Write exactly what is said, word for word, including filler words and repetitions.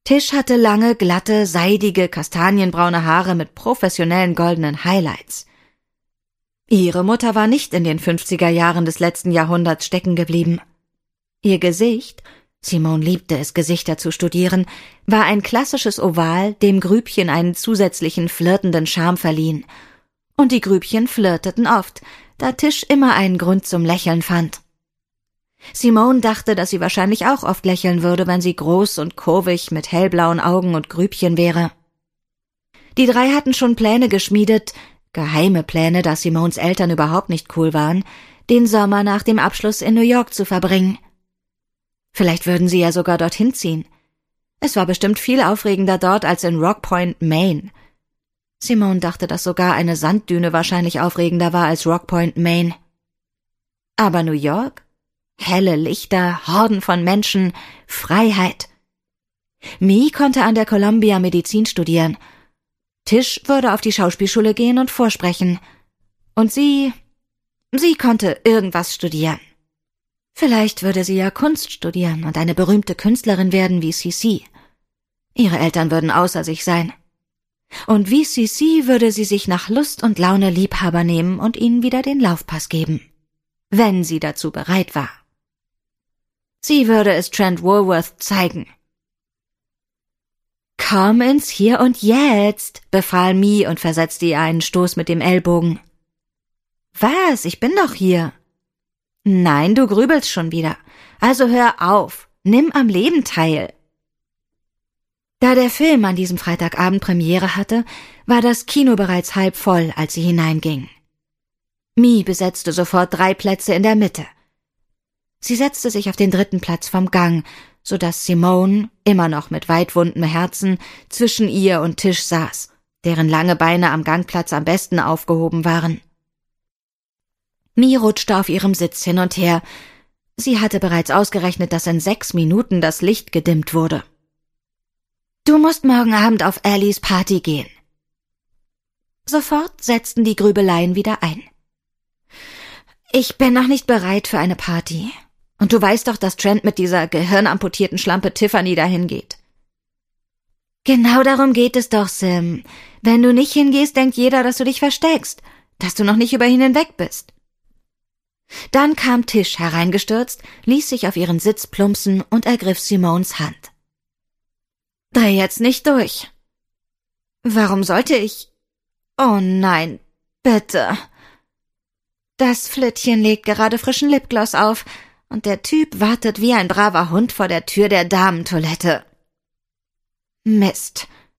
Tish hatte lange, glatte, seidige, kastanienbraune Haare mit professionellen goldenen Highlights. Ihre Mutter war nicht in den fünfziger Jahren des letzten Jahrhunderts stecken geblieben. Ihr Gesicht, Simone liebte es, Gesichter zu studieren, war ein klassisches Oval, dem Grübchen einen zusätzlichen flirtenden Charme verliehen. Und die Grübchen flirteten oft, da Tish immer einen Grund zum Lächeln fand. Simone dachte, dass sie wahrscheinlich auch oft lächeln würde, wenn sie groß und kurvig mit hellblauen Augen und Grübchen wäre. Die drei hatten schon Pläne geschmiedet, geheime Pläne, da Simones Eltern überhaupt nicht cool waren, den Sommer nach dem Abschluss in New York zu verbringen. Vielleicht würden sie ja sogar dorthin ziehen. Es war bestimmt viel aufregender dort als in Rock Point, Maine. Simone dachte, dass sogar eine Sanddüne wahrscheinlich aufregender war als Rock Point, Maine. Aber New York? Helle Lichter, Horden von Menschen, Freiheit. Mie konnte an der Columbia Medizin studieren. Tish würde auf die Schauspielschule gehen und vorsprechen. Und sie, sie konnte irgendwas studieren. Vielleicht würde sie ja Kunst studieren und eine berühmte Künstlerin werden wie Cece. Ihre Eltern würden außer sich sein. Und wie Cece würde sie sich nach Lust und Laune Liebhaber nehmen und ihnen wieder den Laufpass geben. Wenn sie dazu bereit war. Sie würde es Trent Woolworth zeigen. »Komm ins Hier und Jetzt«, befahl Mie und versetzte ihr einen Stoß mit dem Ellbogen. »Was? Ich bin doch hier.« »Nein, du grübelst schon wieder. Also hör auf. Nimm am Leben teil.« Da der Film an diesem Freitagabend Premiere hatte, war das Kino bereits halb voll, als sie hineinging. Mie besetzte sofort drei Plätze in der Mitte. Sie setzte sich auf den dritten Platz vom Gang, so dass Simone, immer noch mit weitwundem Herzen, zwischen ihr und Tish saß, deren lange Beine am Gangplatz am besten aufgehoben waren. Mie rutschte auf ihrem Sitz hin und her. Sie hatte bereits ausgerechnet, dass in sechs Minuten das Licht gedimmt wurde. »Du musst morgen Abend auf Allies Party gehen.« Sofort setzten die Grübeleien wieder ein. »Ich bin noch nicht bereit für eine Party. Und du weißt doch, dass Trent mit dieser gehirnamputierten Schlampe Tiffany dahin geht.« »Genau darum geht es doch, Sim. Wenn du nicht hingehst, denkt jeder, dass du dich versteckst, dass du noch nicht über ihn hinweg bist.« Dann kam Tish hereingestürzt, ließ sich auf ihren Sitz plumpsen und ergriff Simones Hand. »Dreh jetzt nicht durch.« »Warum sollte ich?« »Oh nein, bitte.« »Das Flittchen legt gerade frischen Lipgloss auf und der Typ wartet wie ein braver Hund vor der Tür der Damentoilette.« »Mist.